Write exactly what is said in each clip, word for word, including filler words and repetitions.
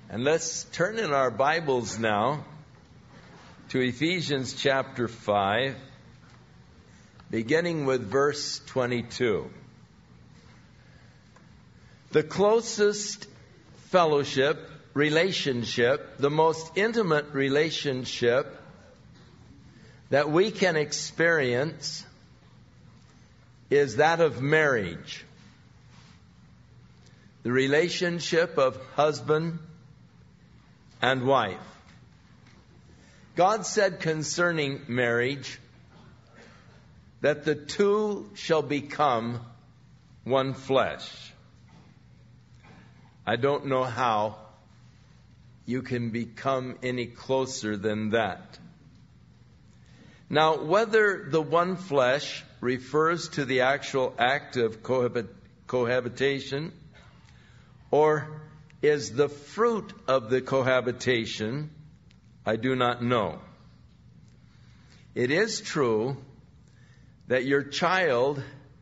And let's turn in our Bibles now to Ephesians chapter five, beginning with verse twenty-two. The closest fellowship, relationship, the most intimate relationship that we can experience is that of marriage. The relationship of husband and wife. God said concerning marriage that the two shall become one flesh. I don't know how you can become any closer than that. Now, whether the one flesh refers to the actual act of cohabit- cohabitation or is the fruit of the cohabitation, I do not know. It is true that your child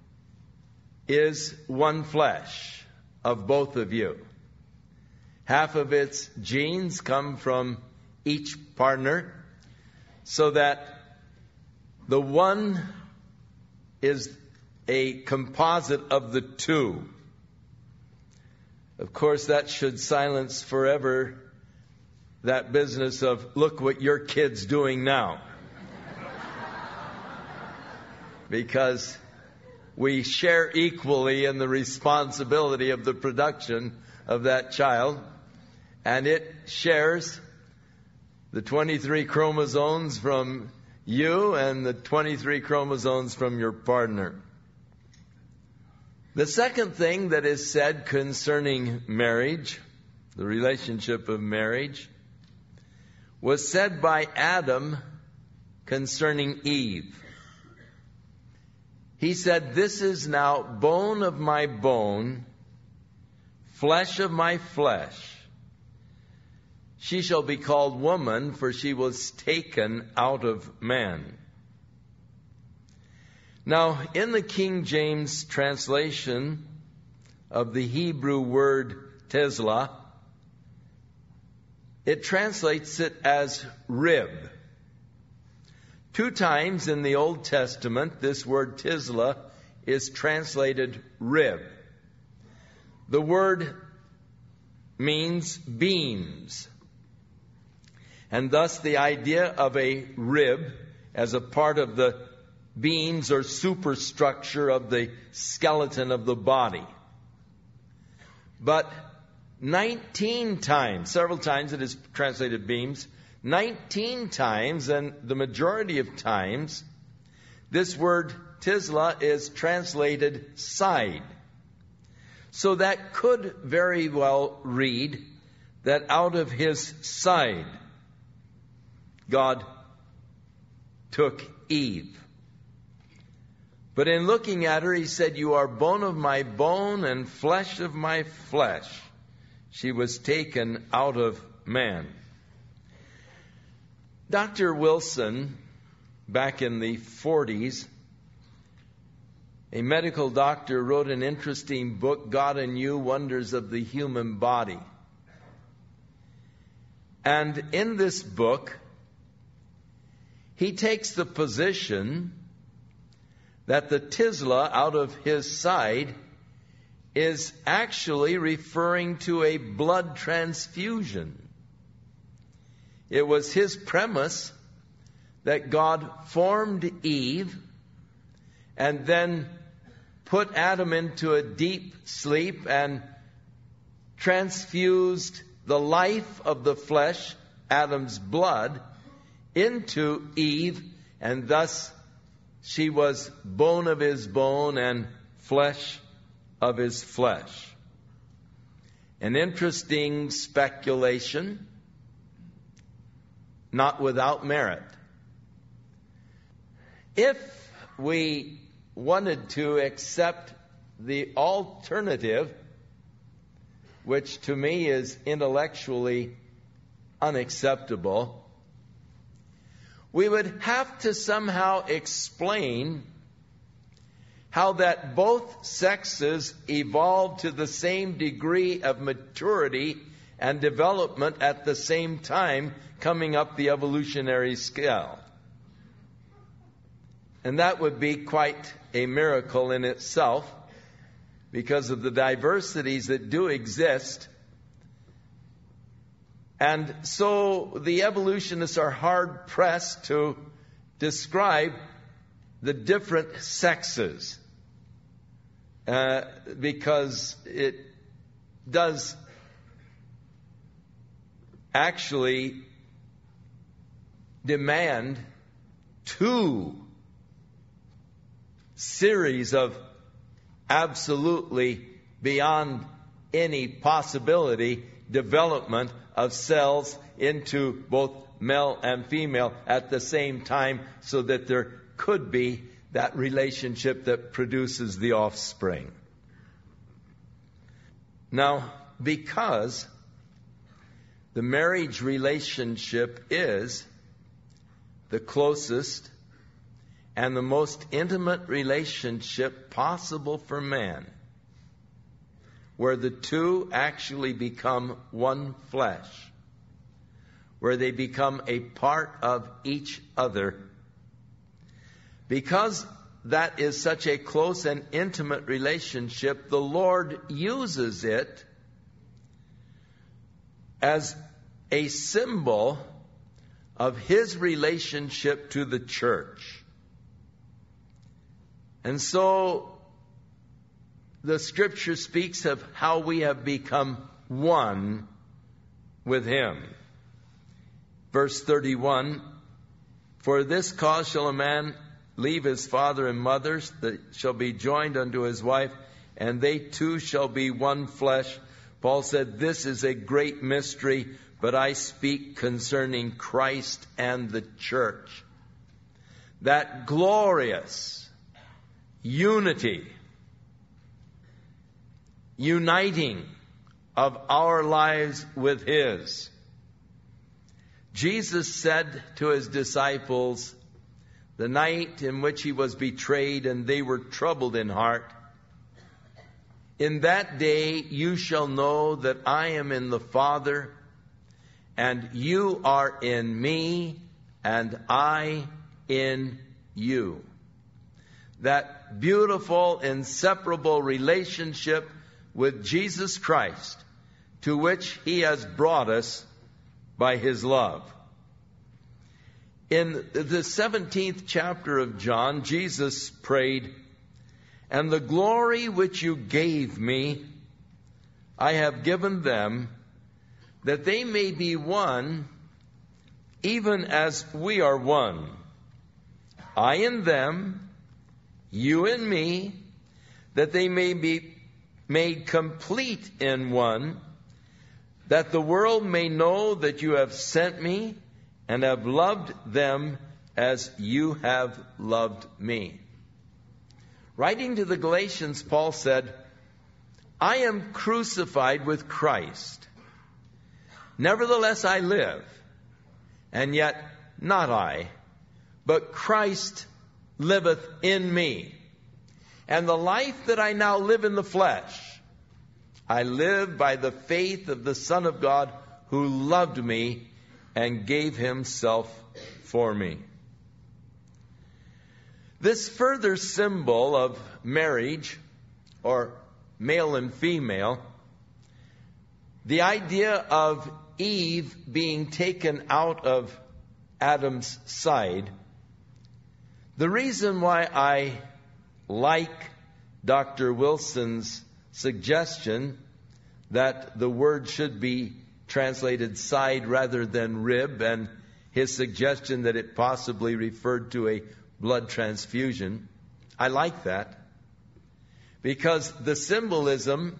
is one flesh of both of you. Half of its genes come from each partner, so that the one is a composite of the two. Of course, that should silence forever that business of, look what your kid's doing now. Because we share equally in the responsibility of the production of that child, and it shares the twenty-three chromosomes from you and the twenty-three chromosomes from your partner. The second thing that is said concerning marriage, the relationship of marriage, was said by Adam concerning Eve. He said, "This is now bone of my bone, flesh of my flesh. She shall be called woman, for she was taken out of man." Now, in the King James translation of the Hebrew word tisla, it translates it as rib. Two times in the Old Testament, this word tisla is translated rib. The word means beams. And thus the idea of a rib as a part of the beams or superstructure of the skeleton of the body. But nineteen times, several times it is translated beams, nineteen times, and the majority of times, this word tisla is translated side. So that could very well read that out of his side, God took Eve. But in looking at her, he said, "You are bone of my bone and flesh of my flesh. She was taken out of man." Doctor Wilson, back in the forties, a medical doctor, wrote an interesting book, God and You, Wonders of the Human Body. And in this book, he takes the position that the tisla out of his side is actually referring to a blood transfusion. It was his premise that God formed Eve and then put Adam into a deep sleep and transfused the life of the flesh, Adam's blood, into Eve, and thus she was bone of his bone and flesh of his flesh. An interesting speculation, not without merit. If we wanted to accept the alternative, which to me is intellectually unacceptable, we would have to somehow explain how that both sexes evolved to the same degree of maturity and development at the same time coming up the evolutionary scale. And that would be quite a miracle in itself, because of the diversities that do exist. And so the evolutionists are hard-pressed to describe the different sexes, uh, because it does actually demand two series of absolutely beyond any possibility development of cells into both male and female at the same time, so that there could be that relationship that produces the offspring. Now, because the marriage relationship is the closest and the most intimate relationship possible for man, where the two actually become one flesh, where they become a part of each other. Because that is such a close and intimate relationship, the Lord uses it as a symbol of His relationship to the church. And so the Scripture speaks of how we have become one with Him. Verse thirty-one, for this cause shall a man leave his father and mother, that shall be joined unto his wife, and they two shall be one flesh. Paul said, this is a great mystery, but I speak concerning Christ and the church. That glorious unity, uniting of our lives with His. Jesus said to His disciples, the night in which He was betrayed and they were troubled in heart, in that day you shall know that I am in the Father, and you are in me, and I in you. That beautiful, inseparable relationship with Jesus Christ, to which He has brought us by His love. In the seventeenth chapter of John, Jesus prayed, and the glory which you gave me, I have given them, that they may be one, even as we are one. I in them, you in me, that they may be made complete in one, that the world may know that you have sent me and have loved them as you have loved me. Writing to the Galatians, Paul said, I am crucified with Christ. Nevertheless I live, and yet not I, but Christ liveth in me. And the life that I now live in the flesh, I live by the faith of the Son of God, who loved me and gave Himself for me. This further symbol of marriage, or male and female, the idea of Eve being taken out of Adam's side, the reason why I like Doctor Wilson's suggestion that the word should be translated side rather than rib, and his suggestion that it possibly referred to a blood transfusion, I like that, because the symbolism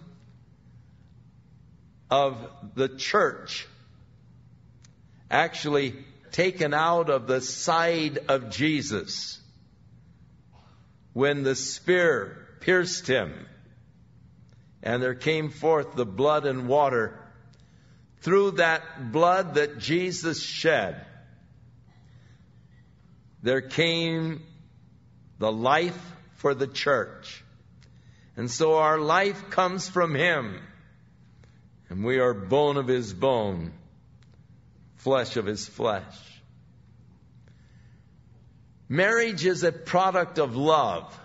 of the church actually taken out of the side of Jesus when the spear pierced Him and there came forth the blood and water. Through that blood that Jesus shed, there came the life for the church. And so our life comes from Him. and we are bone of his bone, flesh of his flesh. Marriage is a product of love.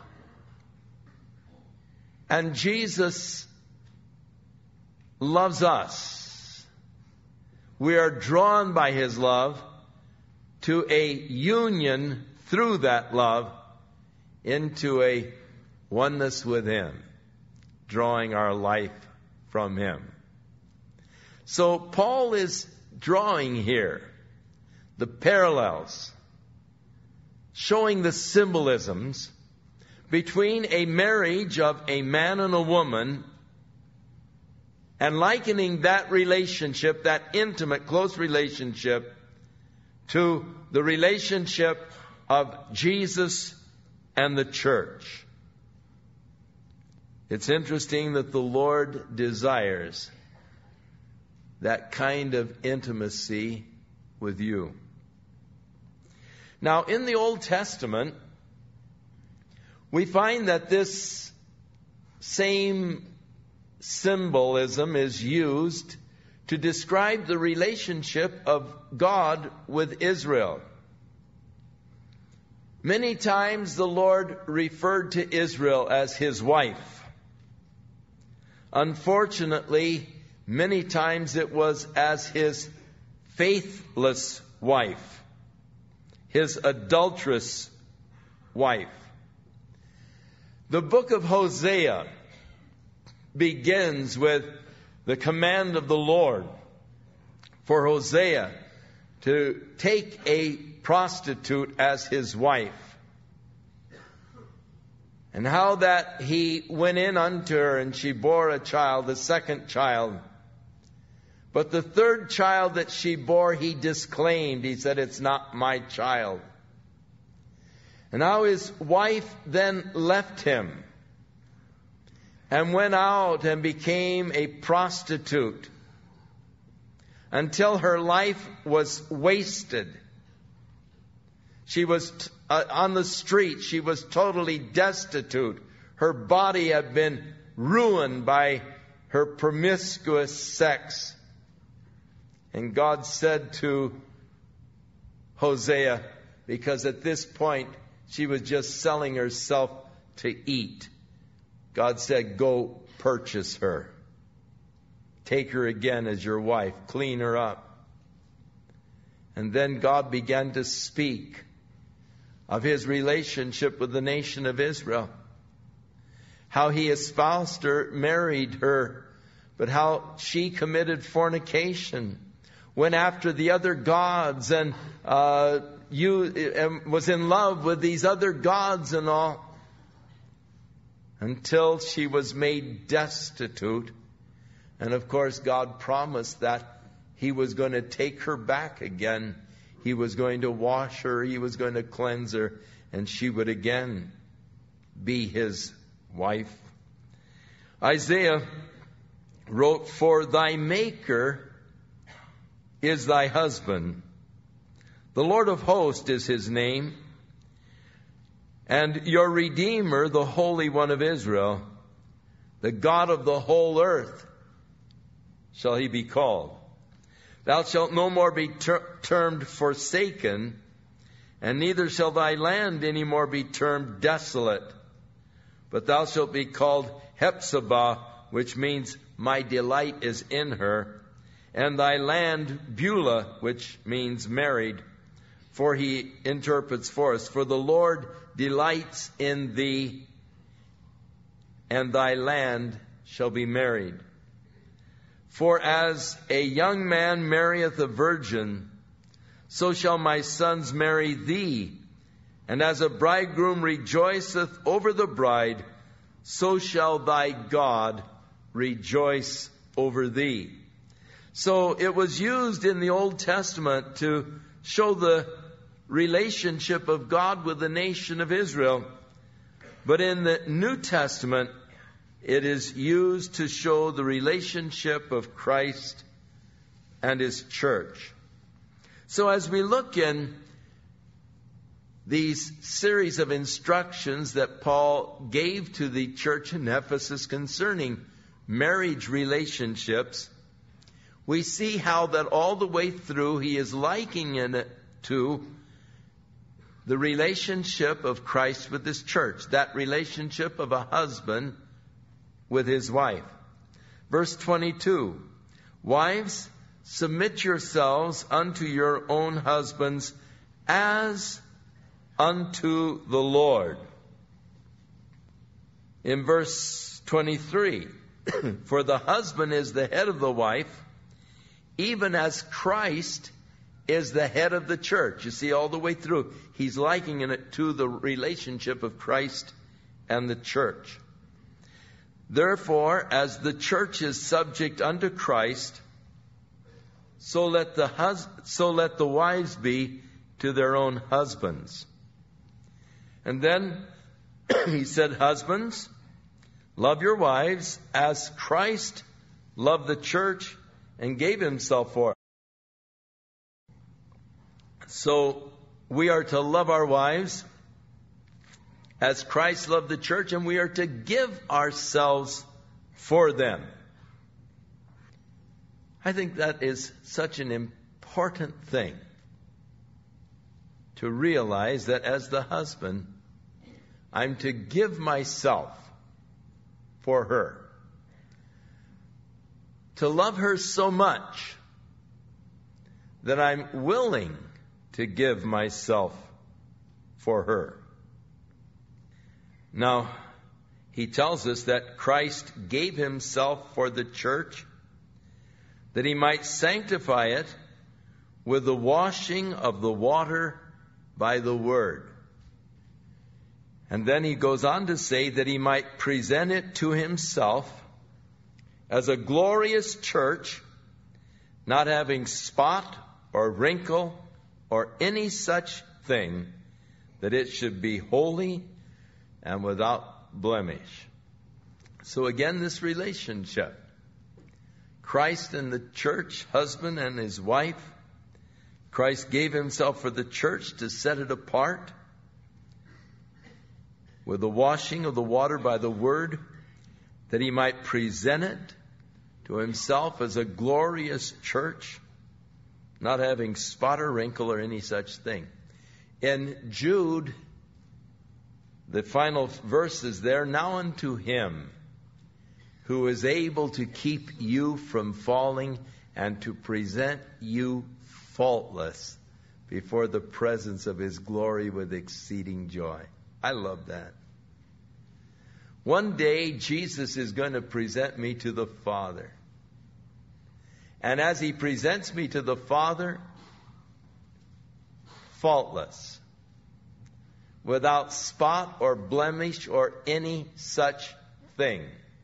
And Jesus loves us. We are drawn by his love to a union through that love into a oneness with him, drawing our life from him. So Paul is drawing here the parallels, showing the symbolisms between a marriage of a man and a woman, and likening that relationship, that intimate, close relationship, to the relationship of Jesus and the church. It's interesting that the Lord desires that kind of intimacy with you. Now, in the Old Testament, we find that this same symbolism is used to describe the relationship of God with Israel. Many times the Lord referred to Israel as his wife. Unfortunately, many times it was as his faithless wife, his adulterous wife. The book of Hosea begins with the command of the Lord for Hosea to take a prostitute as his wife. And how that he went in unto her, and she bore a child, the second child. But the third child that she bore, he disclaimed. He said, "It's not my child." And how his wife then left him and went out and became a prostitute until her life was wasted. She was t- uh, on the street. She was totally destitute. Her body had been ruined by her promiscuous sex. And God said to Hosea, because at this point she was just selling herself to eat, God said, "Go purchase her. Take her again as your wife. Clean her up." And then God began to speak of his relationship with the nation of Israel. How he espoused her, married her, but how she committed fornication, went after the other gods, and uh, you and was in love with these other gods and all, until she was made destitute. And of course, God promised that he was going to take her back again. He was going to wash her. He was going to cleanse her. And she would again be his wife. Isaiah wrote, "For thy Maker is thy husband. The Lord of hosts is his name. And your Redeemer, the Holy One of Israel, the God of the whole earth, shall he be called. Thou shalt no more be ter- termed forsaken, and neither shall thy land any more be termed desolate. But thou shalt be called Hephzibah, which means my delight is in her, and thy land Beulah, which means married. For he interprets for us, for the Lord delights in thee, and thy land shall be married. For as a young man marrieth a virgin, so shall my sons marry thee. And as a bridegroom rejoiceth over the bride, so shall thy God rejoice over thee." So it was used in the Old Testament to show the relationship of God with the nation of Israel. But in the New Testament, it is used to show the relationship of Christ and his church. So as we look in these series of instructions that Paul gave to the church in Ephesus concerning marriage relationships, we see how that all the way through he is likening it to the relationship of Christ with his church, that relationship of a husband with his wife. Verse twenty-two, wives, submit yourselves unto your own husbands as unto the Lord. In verse twenty-three, for the husband is the head of the wife, even as Christ is the head of the church. You see, all the way through, he's likening it to the relationship of Christ and the church. Therefore, as the church is subject unto Christ, so let the hus- so let the wives be to their own husbands. And then he said, husbands, love your wives as Christ loved the church and gave himself for it. So we are to love our wives as Christ loved the church, and we are to give ourselves for them. I think that is such an important thing to realize, that as the husband, I'm to give myself for her. To love her so much that I'm willing to give myself for her. Now, he tells us that Christ gave himself for the church, that he might sanctify it with the washing of the water by the word. And then he goes on to say that he might present it to himself as a glorious church, not having spot or wrinkle or any such thing, that it should be holy and without blemish. So again, this relationship, Christ and the church, husband and his wife. Christ gave himself for the church to set it apart with the washing of the water by the word, that he might present it to himself as a glorious church, not having spot or wrinkle or any such thing. In Jude, the final verses there, now unto him who is able to keep you from falling and to present you faultless before the presence of his glory with exceeding joy. I love that. One day, Jesus is going to present me to the Father. And as he presents me to the Father, faultless, without spot or blemish or any such thing.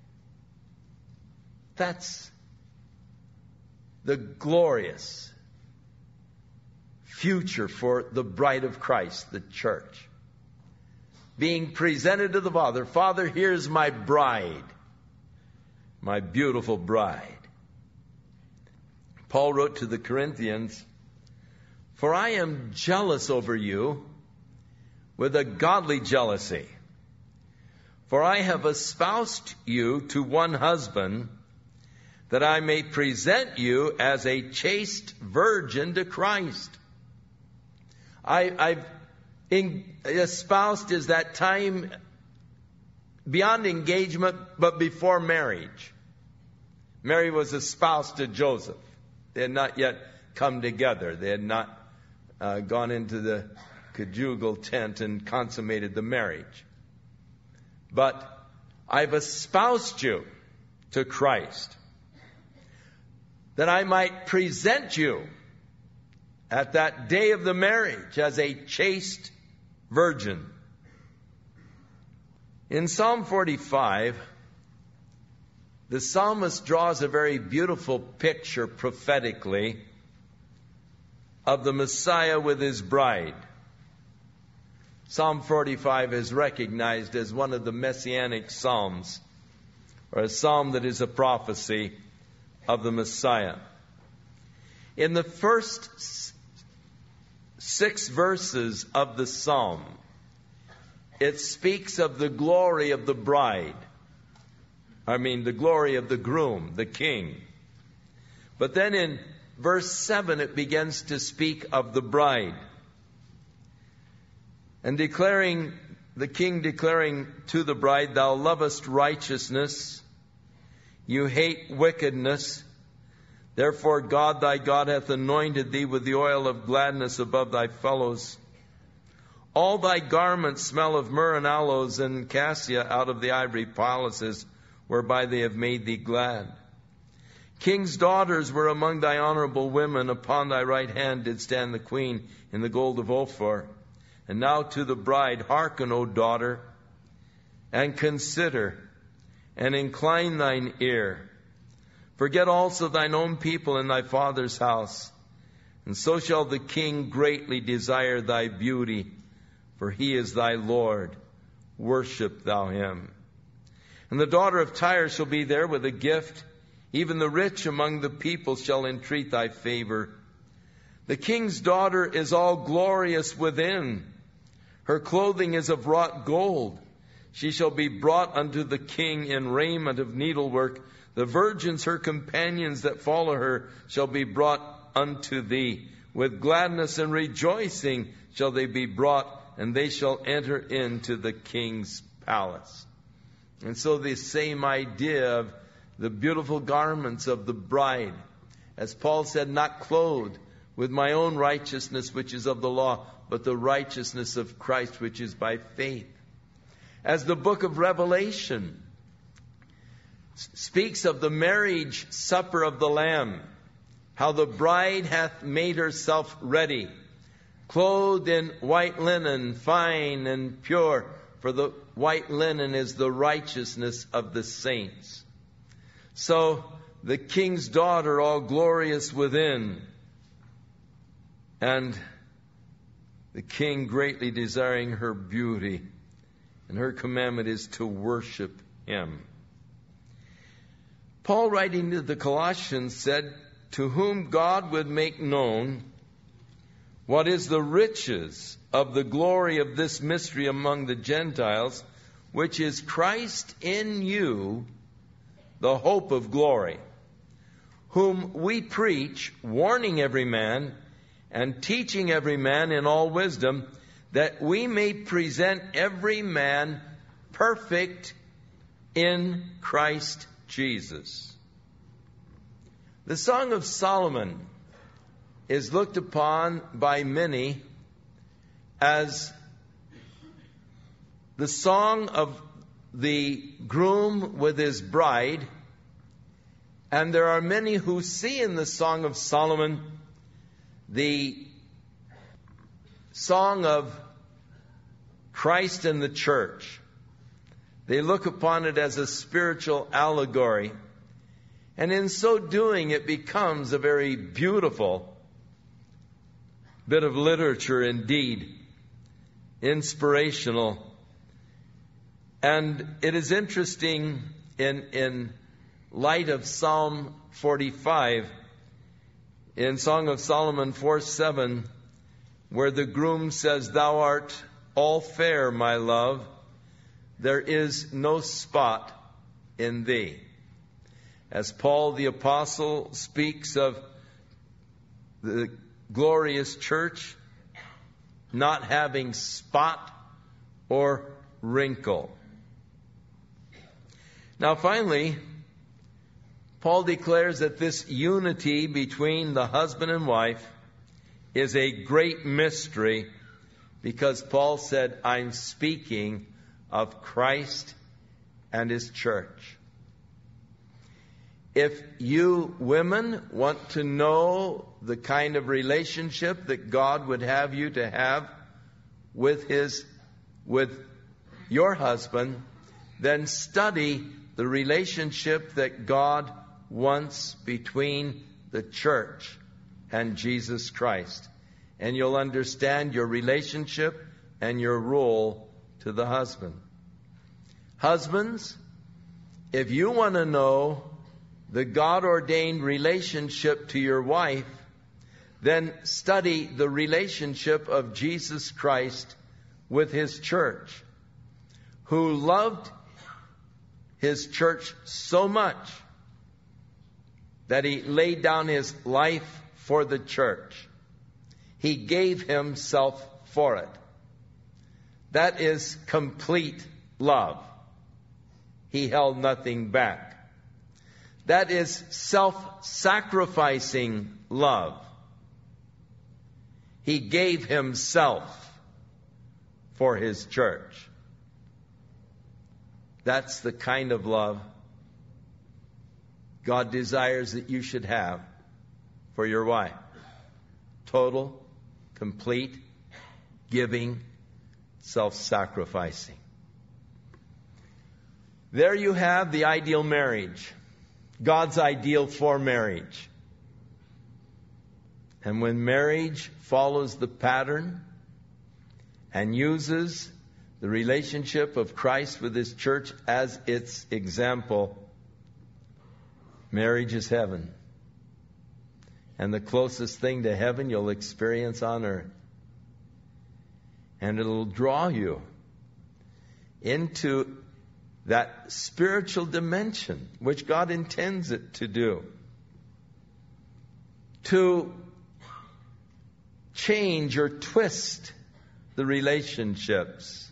That's the glorious future for the bride of Christ, the church. Being presented to the Father. Father, here's my bride, my beautiful bride. Paul wrote to the Corinthians, for I am jealous over you with a godly jealousy. For I have espoused you to one husband, that I may present you as a chaste virgin to Christ. I, I've in, espoused is that time beyond engagement, but before marriage. Mary was espoused to Joseph. They had not yet come together. They had not uh, gone into the conjugal tent and consummated the marriage. But I've espoused you to Christ, that I might present you at that day of the marriage as a chaste virgin. In Psalm forty-five, the psalmist draws a very beautiful picture prophetically of the Messiah with his bride. Psalm forty-five is recognized as one of the messianic psalms, or a psalm that is a prophecy of the Messiah. In the first six verses of the psalm, it speaks of the glory of the bride. I mean, the glory of the groom, the king. But then in verse seven, it begins to speak of the bride. And declaring, the king declaring to the bride, thou lovest righteousness, you hate wickedness. Therefore God thy God hath anointed thee with the oil of gladness above thy fellows. All thy garments smell of myrrh and aloes and cassia out of the ivory palaces whereby they have made thee glad. King's daughters were among thy honorable women. Upon thy right hand did stand the queen in the gold of Ophir. And now to the bride, hearken, O daughter, and consider, and incline thine ear. Forget also thine own people in thy father's house, and so shall the king greatly desire thy beauty, for he is thy Lord. Worship thou him. And the daughter of Tyre shall be there with a gift. Even the rich among the people shall entreat thy favor. The king's daughter is all glorious within. Her clothing is of wrought gold. She shall be brought unto the king in raiment of needlework. The virgins, her companions that follow her, shall be brought unto thee. With gladness and rejoicing shall they be brought, and they shall enter into the king's palace. And so the same idea of the beautiful garments of the bride, as Paul said, not clothed with my own righteousness, which is of the law, but the righteousness of Christ, which is by faith. As the book of Revelation speaks of the marriage supper of the Lamb, how the bride hath made herself ready, clothed in white linen, fine and pure, for the white linen is the righteousness of the saints. So the king's daughter, all glorious within, and the king greatly desiring her beauty, and her commandment is to worship him. Paul, writing to the Colossians, said, to whom God would make known what is the riches of the glory of this mystery among the Gentiles, which is Christ in you, the hope of glory, whom we preach, warning every man and teaching every man in all wisdom, that we may present every man perfect in Christ Jesus. The Song of Solomon is looked upon by many as the song of the groom with his bride, and there are many who see in the Song of Solomon the song of Christ and the church. They look upon it as a spiritual allegory, and in so doing it becomes a very beautiful bit of literature indeed, inspirational. And it is interesting in, in light of Psalm forty-five, in Song of Solomon four seven, where the groom says, thou art all fair, my love, there is no spot in thee. As Paul the Apostle speaks of the glorious church not having spot or wrinkle. Now finally, Paul declares that this unity between the husband and wife is a great mystery, because Paul said, I'm speaking of Christ and his church. If you women want to know the kind of relationship that God would have you to have with his, with your husband, then study the relationship that God wants between the church and Jesus Christ. And you'll understand your relationship and your role to the husband. Husbands, if you want to know the God-ordained relationship to your wife, then study the relationship of Jesus Christ with his church, who loved his church so much that He laid down His life for the church. He gave Himself for it. That is complete love. He held nothing back. That is self-sacrificing love. He gave Himself for His church. That's the kind of love God desires that you should have for your wife. Total, complete, giving, self-sacrificing. There you have the ideal marriage. God's ideal for marriage. And when marriage follows the pattern and uses the relationship of Christ with His church as its example, marriage is heaven. And the closest thing to heaven you'll experience on earth. And it'll draw you into that spiritual dimension which God intends it to do. To change or twist the relationships.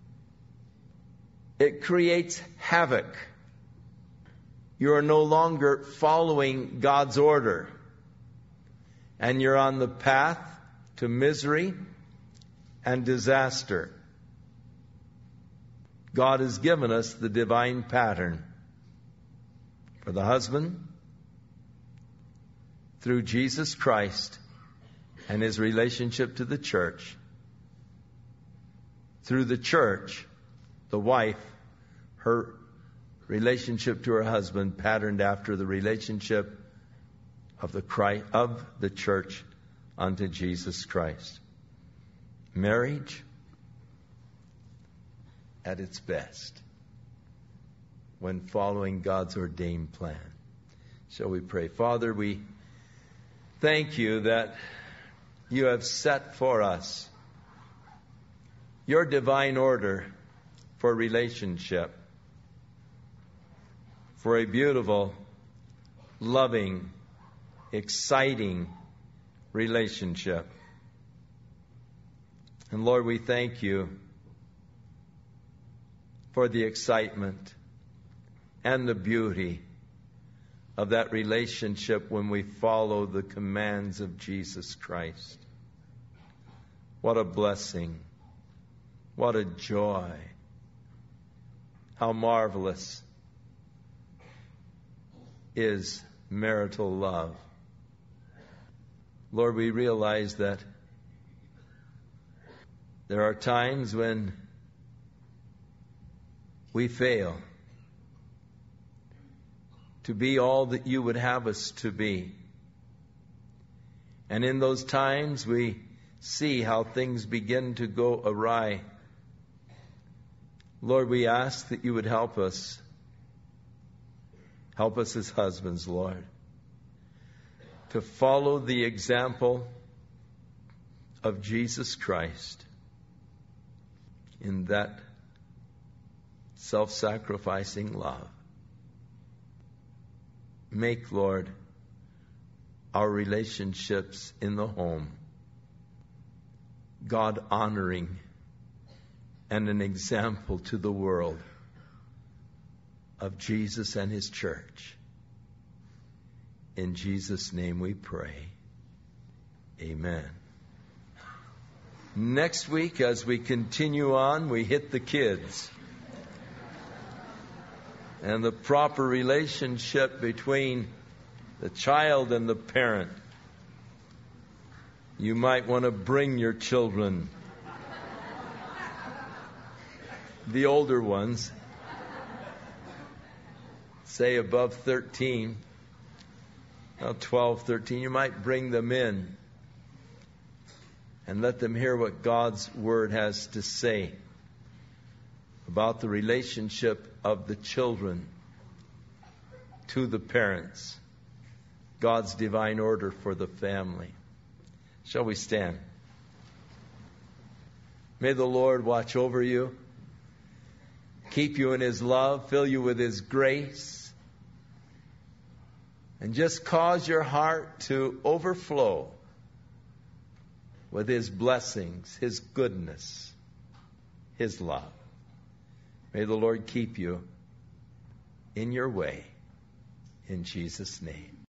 It creates havoc. You are no longer following God's order. And you're on the path to misery and disaster. God has given us the divine pattern for the husband through Jesus Christ and His relationship to the church. Through the church, the wife, her relationship to her husband patterned after the relationship of the Christ, of the church unto Jesus Christ. Marriage at its best when following God's ordained plan. Shall we pray? Father, we thank You that You have set for us Your divine order for relationship, for a beautiful, loving, exciting relationship. And Lord, we thank You for the excitement and the beauty of that relationship when we follow the commands of Jesus Christ. What a blessing. What a joy. How marvelous is marital love. Lord, we realize that there are times when we fail to be all that You would have us to be. And in those times we see how things begin to go awry. Lord, we ask that You would help us. Help us as husbands, Lord, to follow the example of Jesus Christ in that self-sacrificing love. Make, Lord, our relationships in the home God-honoring and an example to the world of Jesus and His church. In Jesus' name we pray. Amen. Next week, as we continue on, we hit the kids. And the proper relationship between the child and the parent. You might want to bring your children, the older ones, say above thirteen, now twelve, thirteen, you might bring them in and let them hear what God's Word has to say about the relationship of the children to the parents, God's divine order for the family. Shall we stand? May the Lord watch over you, keep you in His love, fill you with His grace, and just cause your heart to overflow with His blessings, His goodness, His love. May the Lord keep you in your way, in Jesus' name.